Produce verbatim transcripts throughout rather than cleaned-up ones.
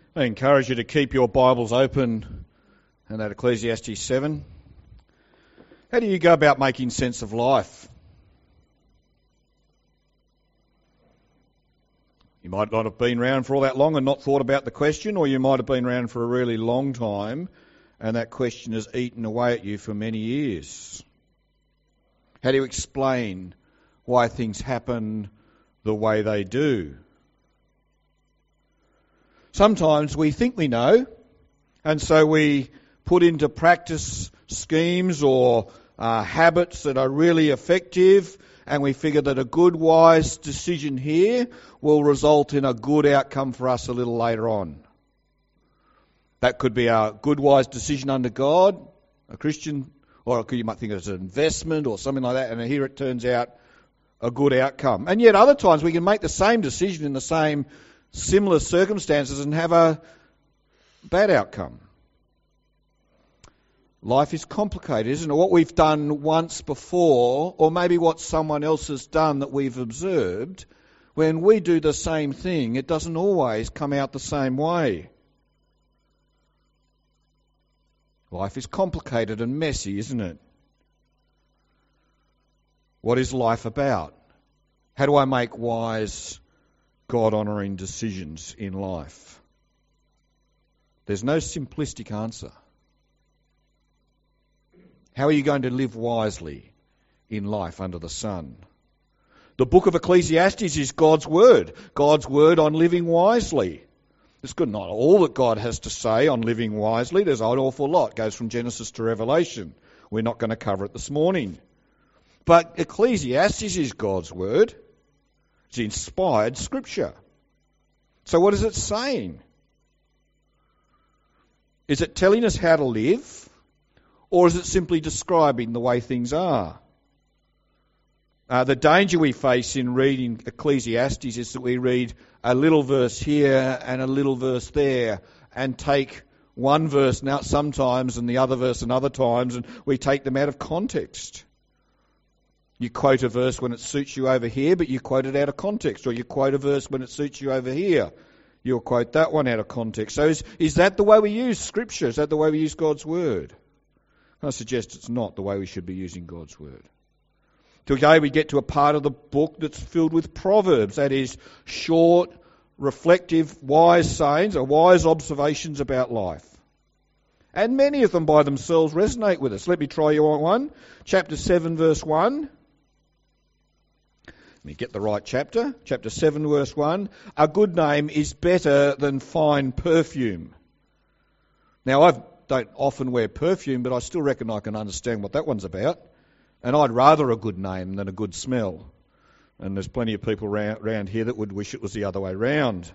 I encourage you to keep your Bibles open and at Ecclesiastes seven. How do you go about making sense of life? You might not have been around for all that long and not thought about the question, or you might have been around for a really long time and that question has eaten away at you for many years. How do you explain why things happen the way they do? Sometimes we think we know, and so we put into practice schemes or uh, habits that are really effective, and we figure that a good, wise decision here will result in a good outcome for us a little later on. That could be a good, wise decision under God, a Christian, or you might think it's an investment or something like that, and here it turns out a good outcome. And yet other times we can make the same decision in the same similar circumstances and have a bad outcome. Life is complicated, isn't it? What we've done once before, or maybe what someone else has done that we've observed, when we do the same thing, it doesn't always come out the same way. Life is complicated and messy, isn't it? What is life about? How do I make wise, God-honouring decisions in life? There's no simplistic answer. How are you going to live wisely in life under the sun? The book of Ecclesiastes is God's word. God's word on living wisely. It's good, not all that God has to say on living wisely. There's an awful lot. It goes from Genesis to Revelation. We're not going to cover it this morning. But Ecclesiastes is God's word. It's inspired scripture. So what is it saying? Is it telling us how to live? Or is it simply describing the way things are? Uh, the danger we face in reading Ecclesiastes is that we read a little verse here and a little verse there and take one verse now sometimes and the other verse another times, and we take them out of context. You quote a verse when it suits you over here, but you quote it out of context. Or you quote a verse when it suits you over here. You'll quote that one out of context. So is, is that the way we use Scripture? Is that the way we use God's Word? I suggest it's not the way we should be using God's Word. Today we get to a part of the book that's filled with proverbs. That is, short, reflective, wise sayings or wise observations about life. And many of them by themselves resonate with us. Let me try you on one. Chapter seven, verse one. Let me get the right chapter. Chapter seven, verse one. A good name is better than fine perfume. Now, I don't often wear perfume, but I still reckon I can understand what that one's about. And I'd rather a good name than a good smell. And there's plenty of people around here that would wish it was the other way round.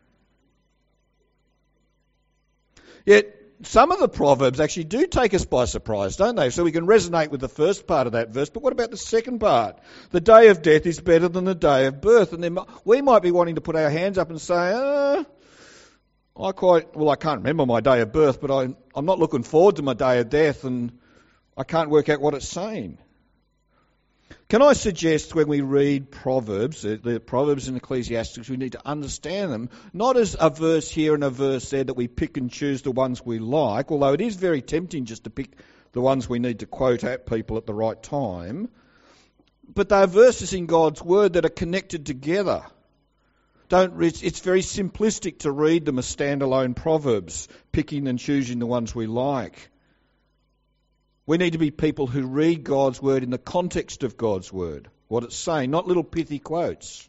Yet, some of the Proverbs actually do take us by surprise, don't they? So we can resonate with the first part of that verse, but what about the second part? The day of death is better than the day of birth. And then we might be wanting to put our hands up and say, uh, I quite, well, I can't remember my day of birth, but I, I'm not looking forward to my day of death, and I can't work out what it's saying. Can I suggest when we read Proverbs, the Proverbs in Ecclesiastes, we need to understand them, not as a verse here and a verse there that we pick and choose the ones we like, although it is very tempting just to pick the ones we need to quote at people at the right time, but they're verses in God's Word that are connected together. Don't, it's, it's very simplistic to read them as standalone Proverbs, picking and choosing the ones we like. We need to be people who read God's Word in the context of God's Word, what it's saying, not little pithy quotes.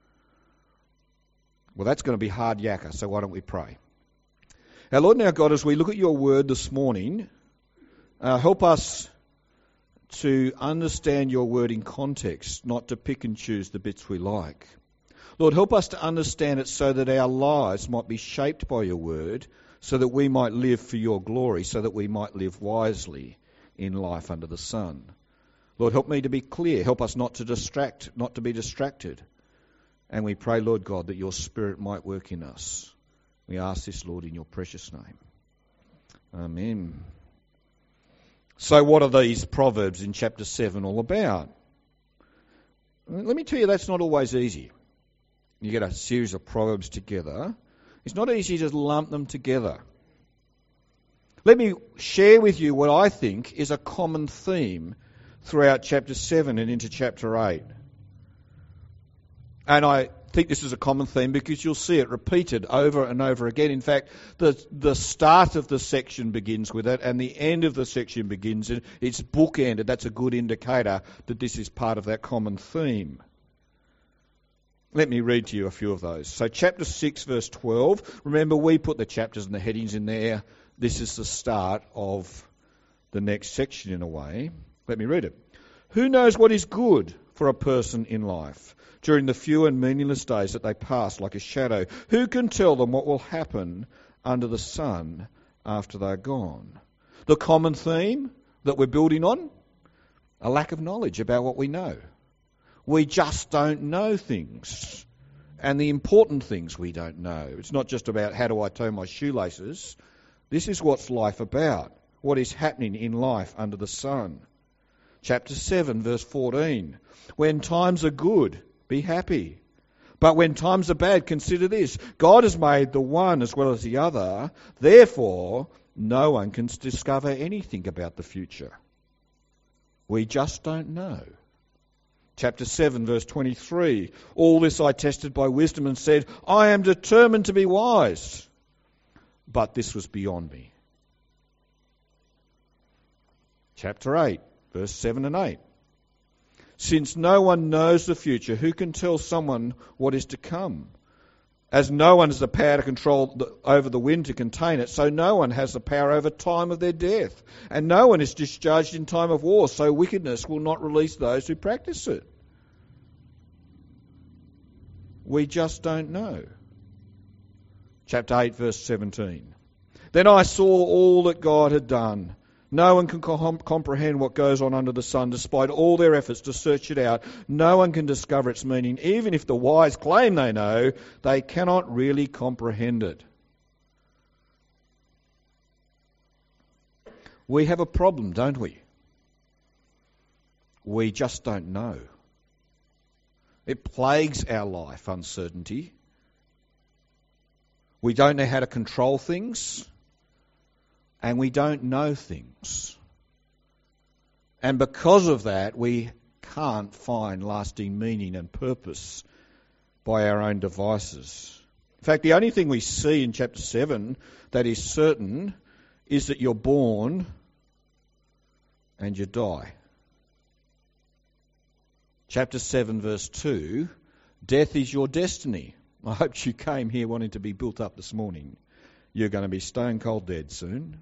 Well, that's going to be hard yakka, so why don't we pray? Our Lord and our God, as we look at your Word this morning, uh, help us to understand your Word in context, not to pick and choose the bits we like. Lord, help us to understand it so that our lives might be shaped by your Word, so that we might live for your glory, so that we might live wisely in life under the sun. Lord, help me to be clear. Help us not to distract, not to be distracted. And we pray, Lord God, that your Spirit might work in us. We ask this, Lord, in your precious name. Amen. So what are these Proverbs in chapter seven all about? Let me tell you, that's not always easy. You get a series of Proverbs together. It's not easy to lump them together. Let me share with you what I think is a common theme throughout chapter seven and into chapter eight. And I think this is a common theme because you'll see it repeated over and over again. In fact, the the start of the section begins with it and the end of the section begins it. It's bookended. That's a good indicator that this is part of that common theme. Let me read to you a few of those. So chapter six, verse twelve. Remember, we put the chapters and the headings in there. This is the start of the next section in a way. Let me read it. Who knows what is good for a person in life during the few and meaningless days that they pass like a shadow? Who can tell them what will happen under the sun after they're gone? The common theme that we're building on? A lack of knowledge about what we know. We just don't know things. And the important things we don't know. It's not just about how do I tie my shoelaces. This is what's life about. What is happening in life under the sun. Chapter seven, verse fourteen. When times are good, be happy. But when times are bad, consider this. God has made the one as well as the other. Therefore, no one can discover anything about the future. We just don't know. Chapter seven, verse twenty-three. All this I tested by wisdom and said, I am determined to be wise. But this was beyond me. Chapter eight, verse seven and eight. Since no one knows the future, who can tell someone what is to come? As no one has the power to control the, over the wind to contain it, so no one has the power over time of their death. And no one is discharged in time of war, so wickedness will not release those who practice it. We just don't know. Chapter eight, verse seventeen. Then I saw all that God had done. No one can com- comprehend what goes on under the sun, despite all their efforts to search it out. No one can discover its meaning. Even if the wise claim they know, they cannot really comprehend it. We have a problem, don't we? We just don't know. It plagues our life, uncertainty. We don't know how to control things. And we don't know things. And because of that, we can't find lasting meaning and purpose by our own devices. In fact, the only thing we see in chapter seven that is certain is that you're born and you die. Chapter seven, verse two, death is your destiny. I hope you came here wanting to be built up this morning. You're going to be stone cold dead soon.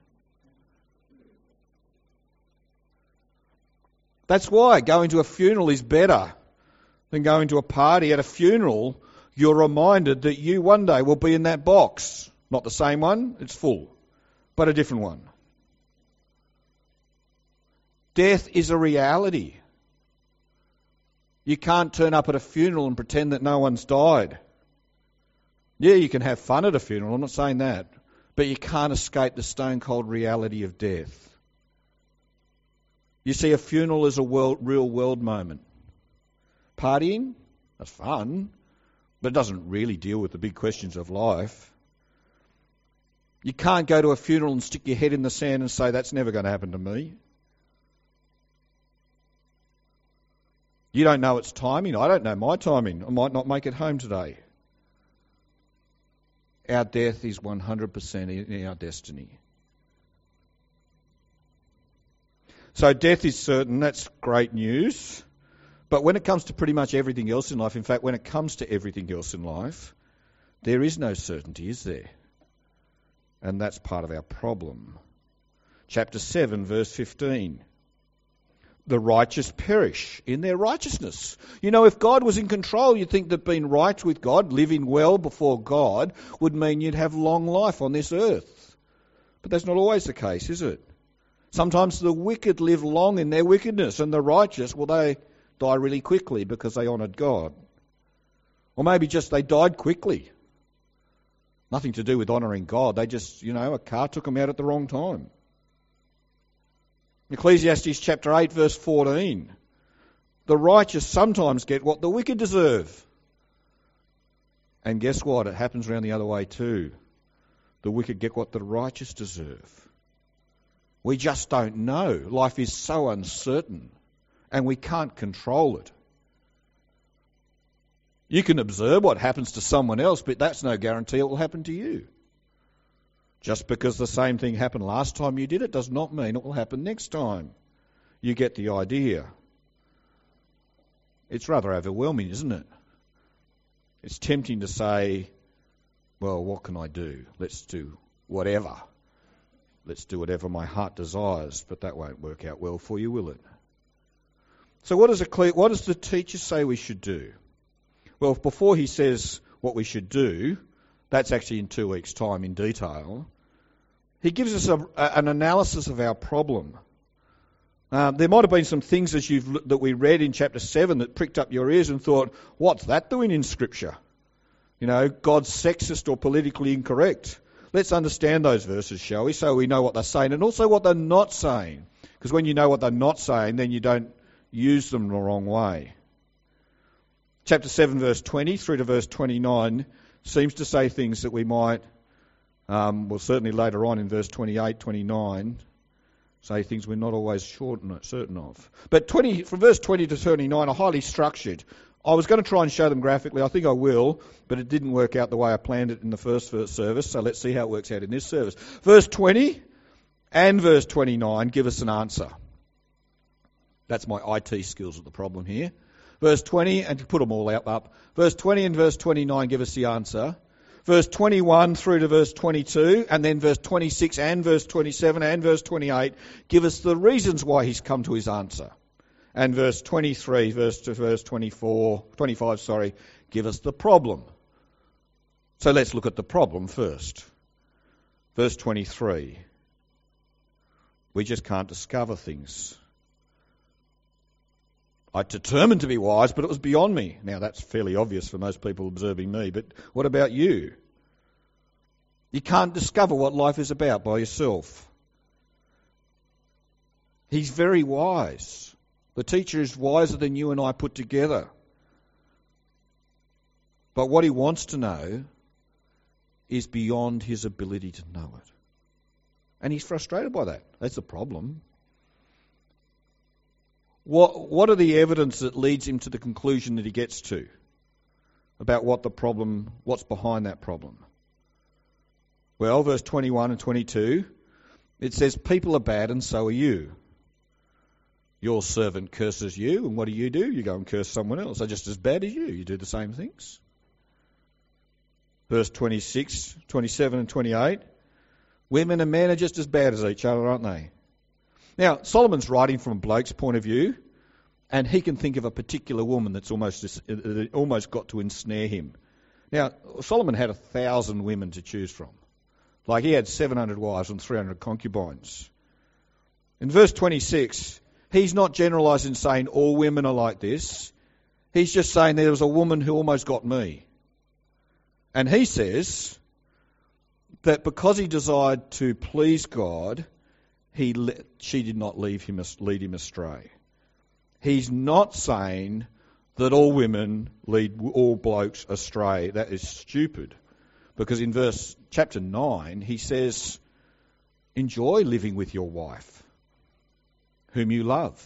That's why going to a funeral is better than going to a party. At a funeral, you're reminded that you one day will be in that box. Not the same one, it's full, but a different one. Death is a reality. You can't turn up at a funeral and pretend that no one's died. Yeah, you can have fun at a funeral, I'm not saying that, but you can't escape the stone cold reality of death. You see, a funeral is a world, real world moment. Partying, that's fun, but it doesn't really deal with the big questions of life. You can't go to a funeral and stick your head in the sand and say, that's never going to happen to me. You don't know its timing. I don't know my timing. I might not make it home today. Our death is one hundred percent in our destiny. So death is certain, that's great news. But when it comes to pretty much everything else in life, in fact, when it comes to everything else in life, there is no certainty, is there? And that's part of our problem. Chapter seven, verse fifteen. The righteous perish in their righteousness. You know, if God was in control, you'd think that being right with God, living well before God, would mean you'd have long life on this earth. But that's not always the case, is it? Sometimes the wicked live long in their wickedness, and the righteous, well, they die really quickly because they honoured God. Or maybe just they died quickly. Nothing to do with honouring God. They just, you know, a car took them out at the wrong time. Ecclesiastes chapter eight, verse fourteen. The righteous sometimes get what the wicked deserve. And guess what? It happens around the other way too. The wicked get what the righteous deserve. We just don't know. Life is so uncertain, and we can't control it. You can observe what happens to someone else, but that's no guarantee it will happen to you. Just because the same thing happened last time you did it does not mean it will happen next time. You get the idea. It's rather overwhelming, isn't it? It's tempting to say, well, what can I do? Let's do whatever. Let's do whatever my heart desires, but that won't work out well for you, will it? So what does, a clear, what does the teacher say we should do? Well, before he says what we should do, that's actually in two weeks' time in detail, he gives us a, a, an analysis of our problem. Uh, there might have been some things as you've, that we read in chapter seven that pricked up your ears and thought, what's that doing in Scripture? You know, God's sexist or politically incorrect. Let's understand those verses, shall we, so we know what they're saying and also what they're not saying. Because when you know what they're not saying, then you don't use them the wrong way. Chapter seven, verse twenty through to verse twenty-nine seems to say things that we might, um, well, certainly later on in verse twenty-eight, twenty-nine, say things we're not always sure, certain of. But twenty, from verse twenty to twenty-nine are highly structured. I was going to try and show them graphically. I think I will, but it didn't work out the way I planned it in the first service, so let's see how it works out in this service. Verse twenty and verse twenty-nine give us an answer. That's my I T skills at the problem here. Verse twenty, and to put them all out up, verse twenty and verse twenty-nine give us the answer. Verse twenty-one through to verse twenty-two, and then verse twenty-six and verse twenty-seven and verse twenty-eight give us the reasons why he's come to his answer. And verse twenty-three, verse to verse twenty-four, twenty-five, sorry, give us the problem. So let's look at the problem first. Verse twenty-three. We just can't discover things. I determined to be wise, but it was beyond me. Now that's fairly obvious for most people observing me, but what about you? You can't discover what life is about by yourself. He's very wise. The teacher is wiser than you and I put together. But what he wants to know is beyond his ability to know it. And he's frustrated by that. That's the problem. What, what are the evidence that leads him to the conclusion that he gets to about what the problem, what's behind that problem? Well, verse twenty-one and twenty-two, it says, people are bad and so are you. Your servant curses you, and what do you do? You go and curse someone else. They're just as bad as you. You do the same things. Verse twenty-six, twenty-seven and twenty-eight, women and men are just as bad as each other, aren't they? Now, Solomon's writing from a bloke's point of view, and he can think of a particular woman that's almost almost got to ensnare him. Now, Solomon had a thousand women to choose from. Like he had seven hundred wives and three hundred concubines. In verse twenty-six, he's not generalising saying all women are like this. He's just saying there was a woman who almost got me. And he says that because he desired to please God, He le- she did not leave him, lead him astray. He's not saying that all women lead all blokes astray. That is stupid. Because in verse chapter nine, he says, enjoy living with your wife, whom you love.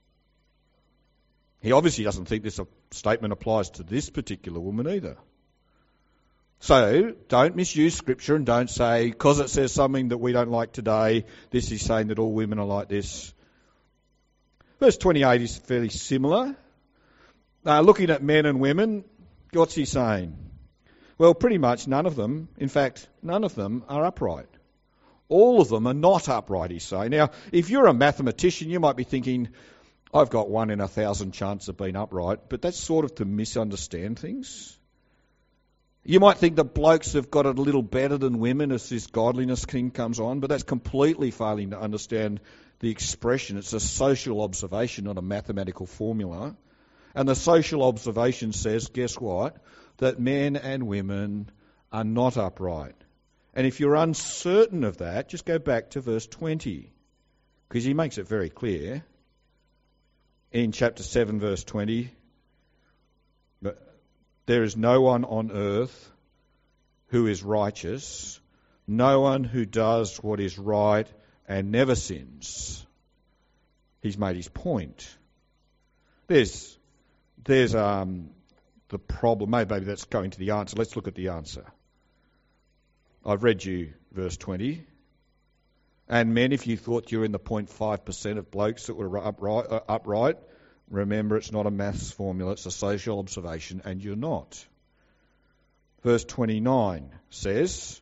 He obviously doesn't think this statement applies to this particular woman either. So, don't misuse Scripture and don't say, because it says something that we don't like today, this is saying that all women are like this. Verse twenty-eight is fairly similar. Uh, looking at men and women, what's he saying? Well, pretty much none of them, in fact, none of them are upright. All of them are not upright, he's saying. Now, if you're a mathematician, you might be thinking, I've got one in a thousand chance of being upright, but that's sort of to misunderstand things. You might think that blokes have got it a little better than women as this godliness thing comes on, but that's completely failing to understand the expression. It's a social observation, not a mathematical formula. And the social observation says, guess what? That men and women are not upright. And if you're uncertain of that, just go back to verse twenty, because he makes it very clear in chapter seven, verse twenty. There is no one on earth who is righteous, no one who does what is right and never sins. He's made his point. There's, there's um, the problem. Maybe, maybe that's going to the answer. Let's look at the answer. I've read you verse twenty. And men, if you thought you were in the zero point five percent of blokes that were upright, uh, upright, remember it's not a maths formula, it's a social observation, and you're not. Verse twenty-nine says,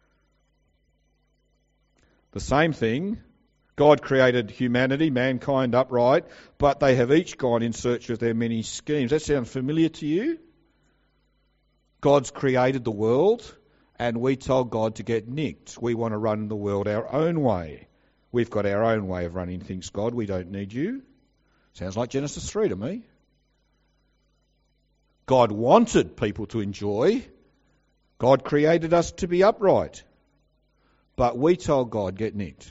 the same thing, God created humanity, mankind upright, but they have each gone in search of their many schemes. That sound familiar to you? God's created the world, and we told God to get nicked. We want to run the world our own way. We've got our own way of running things, God. We don't need you. Sounds like Genesis three to me. God wanted people to enjoy. God created us to be upright. But we told God, get nicked.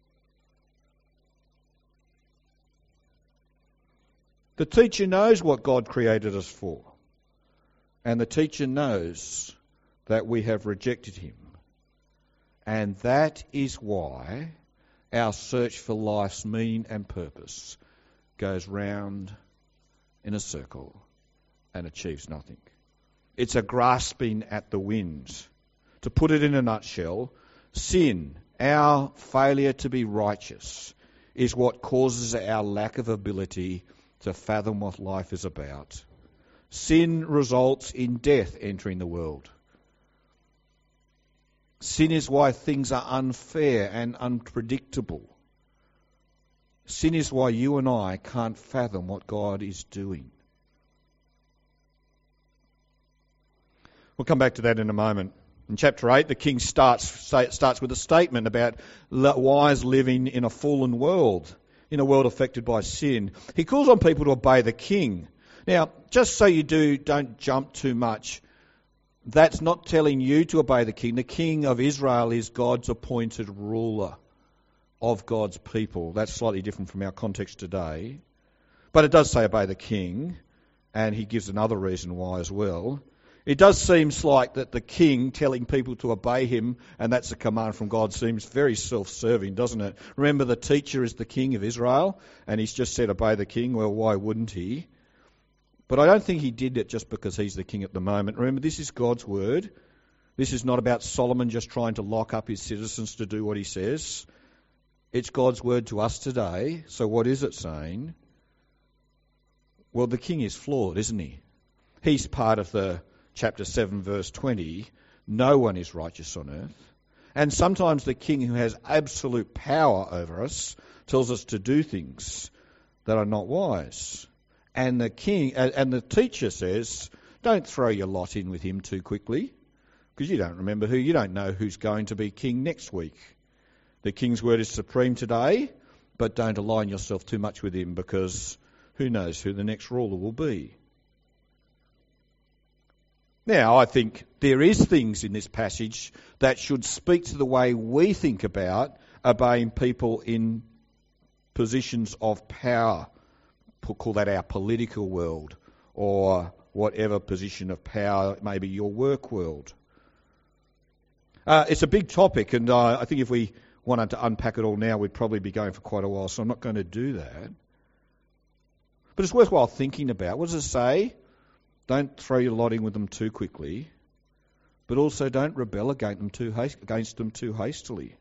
The teacher knows what God created us for. And the teacher knows that we have rejected him. And that is why our search for life's meaning and purpose goes round in a circle and achieves nothing. It's a grasping at the wind. To put it in a nutshell, sin, our failure to be righteous, is what causes our lack of ability to fathom what life is about. Sin results in death entering the world. Sin is why things are unfair and unpredictable. Sin is why you and I can't fathom what God is doing. We'll come back to that in a moment. In chapter eight, the king starts starts with a statement about wise living in a fallen world, in a world affected by sin. He calls on people to obey the king. Now, just so you do, don't jump too much. That's not telling you to obey the king. The king of Israel is God's appointed ruler of God's people. That's slightly different from our context today. But it does say obey the king, and he gives another reason why as well. It does seem like that the king telling people to obey him, and that's a command from God, seems very self-serving, doesn't it? Remember, the teacher is the king of Israel, and he's just said obey the king. Well, why wouldn't he? But I don't think he did it just because he's the king at the moment. Remember, this is God's word. This is not about Solomon just trying to lock up his citizens to do what he says. It's God's word to us today. So what is it saying? Well, the king is flawed, isn't he? He's part of the chapter seven, verse twenty. No one is righteous on earth. And sometimes the king who has absolute power over us tells us to do things that are not wise. And the king and the teacher says, don't throw your lot in with him too quickly, because you don't remember who, you don't know who's going to be king next week. The king's word is supreme today, but don't align yourself too much with him, because who knows who the next ruler will be. Now, I think there is things in this passage that should speak to the way we think about obeying people in positions of power. Call that our political world, or whatever position of power, maybe your work world. Uh, it's a big topic, and uh, I think if we wanted to unpack it all now, we'd probably be going for quite a while, so I'm not going to do that. But it's worthwhile thinking about. What does it say? Don't throw your lot in with them too quickly, but also don't rebel against them too, hast- against them too hastily.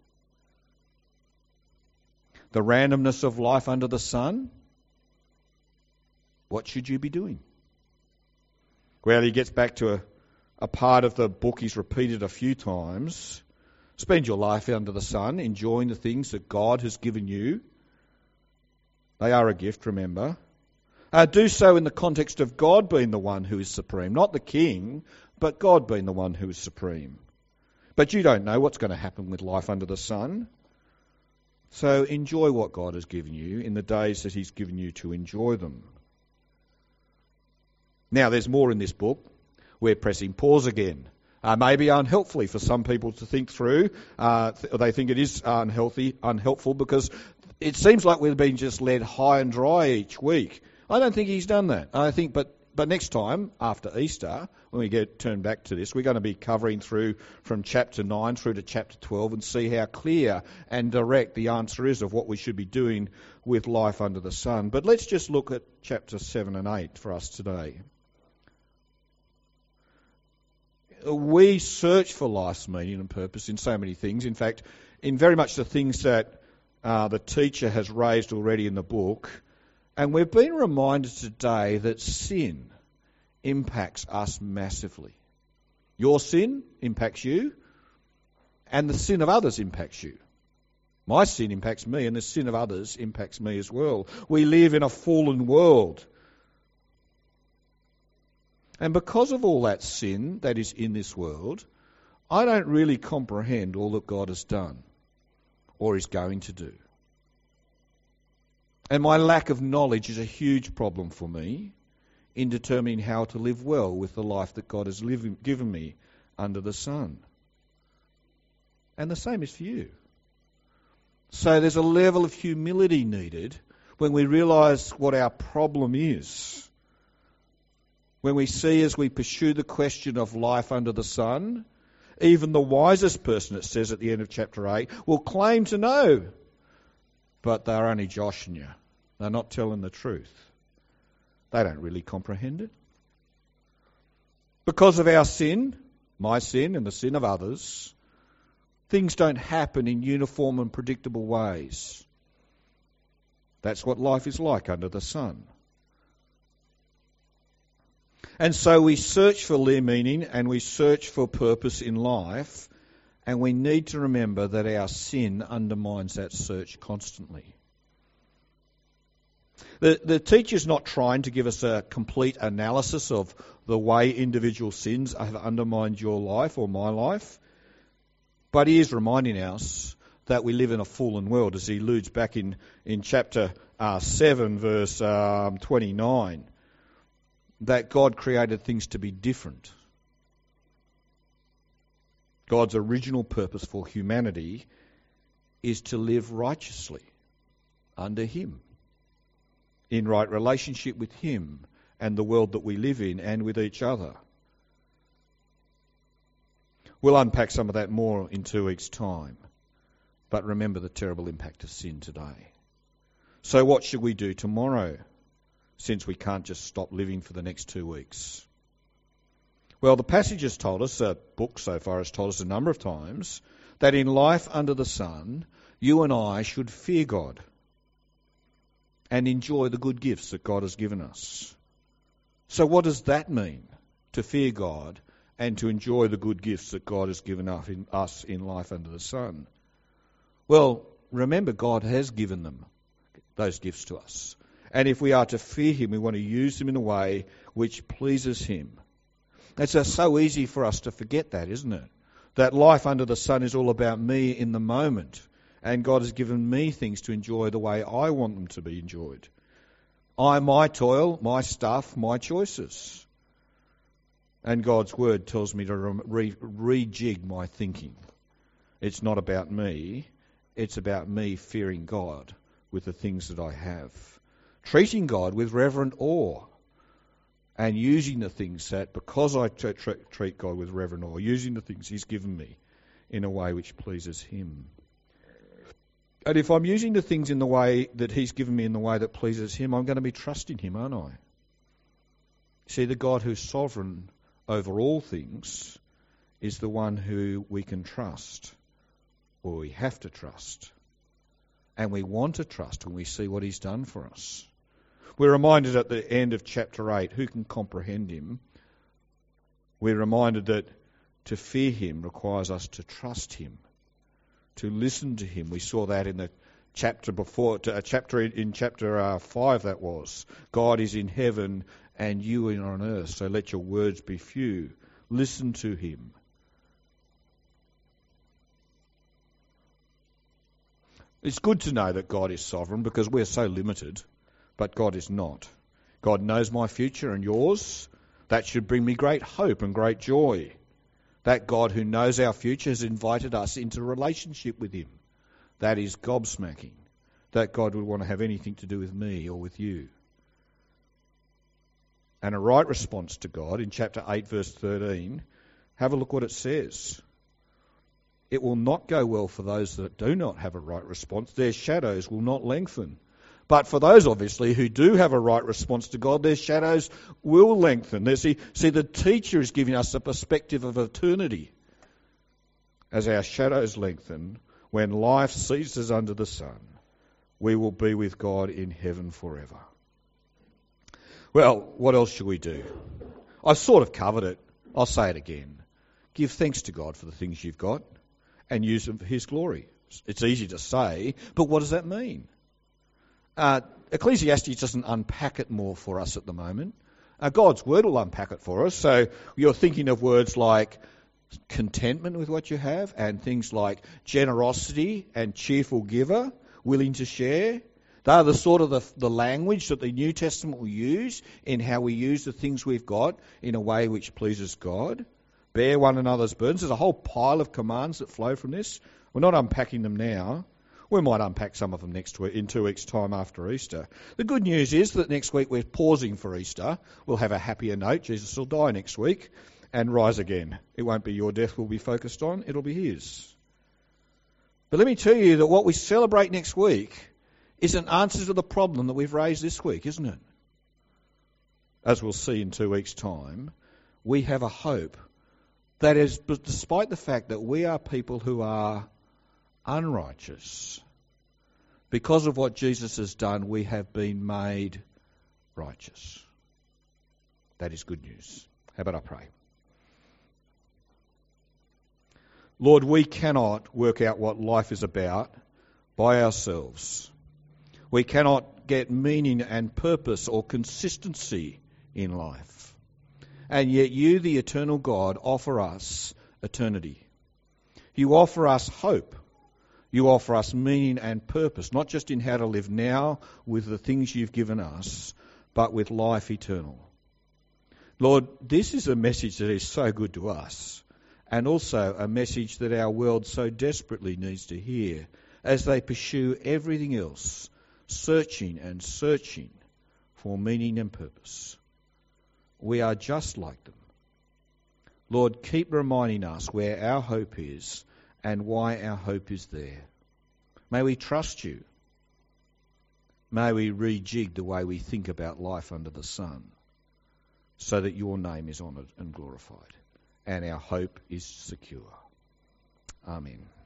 The randomness of life under the sun. What should you be doing? Well, he gets back to a, a part of the book he's repeated a few times. Spend your life under the sun, enjoying the things that God has given you. They are a gift, remember. Uh, do so in the context of God being the one who is supreme. Not the king, but God being the one who is supreme. But you don't know what's going to happen with life under the sun. So enjoy what God has given you in the days that he's given you to enjoy them. Now, there's more in this book. We're pressing pause again. Uh, maybe unhelpfully for some people to think through. Uh, th- they think it is unhealthy, unhelpful, because it seems like we've been just led high and dry each week. I don't think he's done that. I think, but but next time, after Easter, when we get turned back to this, we're going to be covering through from chapter nine through to chapter twelve and see how clear and direct the answer is of what we should be doing with life under the sun. But let's just look at chapter seven and eight for us today. We search for life's meaning and purpose in so many things. In fact, in very much the things that uh, the teacher has raised already in the book. And we've been reminded today that sin impacts us massively. Your sin impacts you, and the sin of others impacts you. My sin impacts me, and the sin of others impacts me as well. We live in a fallen world. And because of all that sin that is in this world, I don't really comprehend all that God has done or is going to do. And my lack of knowledge is a huge problem for me in determining how to live well with the life that God has living, given me under the sun. And the same is for you. So there's a level of humility needed when we realise what our problem is. When we see as we pursue the question of life under the sun, even the wisest person, it says at the end of chapter eight, will claim to know, but they're only joshing you. They're not telling the truth. They don't really comprehend it. Because of our sin, my sin and the sin of others, things don't happen in uniform and predictable ways. That's what life is like under the sun. And so we search for meaning and we search for purpose in life, and we need to remember that our sin undermines that search constantly. The, the teacher's not trying to give us a complete analysis of the way individual sins have undermined your life or my life, but he is reminding us that we live in a fallen world, as he alludes back in, in chapter uh, seven, verse um, twenty-nine, that God created things to be different. God's original purpose for humanity is to live righteously under him, in right relationship with him and the world that we live in and with each other. We'll unpack some of that more in two weeks' time. But remember the terrible impact of sin today. So what should we do tomorrow, since we can't just stop living for the next two weeks? Well, the passage has told us, the book so far has told us a number of times, that in life under the sun, you and I should fear God and enjoy the good gifts that God has given us. So what does that mean, to fear God and to enjoy the good gifts that God has given us in life under the sun? Well, remember, God has given them, those gifts to us. And if we are to fear him, we want to use them in a way which pleases him. It's uh, so easy for us to forget that, isn't it? That life under the sun is all about me in the moment. And God has given me things to enjoy the way I want them to be enjoyed. I, my toil, my stuff, my choices. And God's word tells me to re- rejig my thinking. It's not about me. It's about me fearing God with the things that I have. Treating God with reverent awe. And using the things that, because I t- t- treat God with reverent awe, using the things he's given me in a way which pleases him. And if I'm using the things in the way that he's given me in the way that pleases him, I'm going to be trusting him, aren't I? See, the God who's sovereign over all things is the one who we can trust, or we have to trust. And we want to trust when we see what he's done for us. We're reminded at the end of chapter eight, who can comprehend him? We're reminded that to fear him requires us to trust him, to listen to him. We saw that in the chapter before, a chapter in chapter uh, five that was. God is in heaven and you are on earth, so let your words be few. Listen to him. It's good to know that God is sovereign because we're so limited, but God is not. God knows my future and yours. That should bring me great hope and great joy. That God who knows our future has invited us into relationship with him. That is gobsmacking. That God would want to have anything to do with me or with you. and a right response to God in chapter eight, verse thirteen, have a look what it says. It will not go well for those that do not have a right response. Their shadows will not lengthen. But for those, obviously, who do have a right response to God, their shadows will lengthen. They see, see, the teacher is giving us a perspective of eternity. As our shadows lengthen, when life ceases under the sun, we will be with God in heaven forever. Well, what else should we do? I've sort of covered it. I'll say it again. Give thanks to God for the things you've got and use them for his glory. It's easy to say, but what does that mean? Uh, Ecclesiastes doesn't unpack it more for us at the moment. Uh, God's word will unpack it for us. So you're thinking of words like contentment with what you have and things like generosity and cheerful giver, willing to share. They are the sort of the, the language that the New Testament will use in how we use the things we've got in a way which pleases God. Bear one another's burdens. There's a whole pile of commands that flow from this. We're not unpacking them now. We might unpack some of them next week, in two weeks' time after Easter. The good news is that next week we're pausing for Easter. We'll have a happier note. Jesus will die next week and rise again. It won't be your death we'll be focused on. It'll be his. But let me tell you that what we celebrate next week is an answer to the problem that we've raised this week, isn't it? As we'll see in two weeks' time, we have a hope that is, despite the fact that we are people who are unrighteous, because of what Jesus has done, we have been made righteous. That is good news. How about I pray? Lord, we cannot work out what life is about by ourselves. We cannot get meaning and purpose or consistency in life. And yet you, the eternal God, offer us eternity. You offer us hope. You offer us meaning and purpose, not just in how to live now with the things you've given us, but with life eternal. Lord, this is a message that is so good to us, and also a message that our world so desperately needs to hear as they pursue everything else, searching and searching for meaning and purpose. We are just like them. Lord, keep reminding us where our hope is and why our hope is there. May we trust you. May we rejig the way we think about life under the sun so that your name is honoured and glorified and our hope is secure. Amen.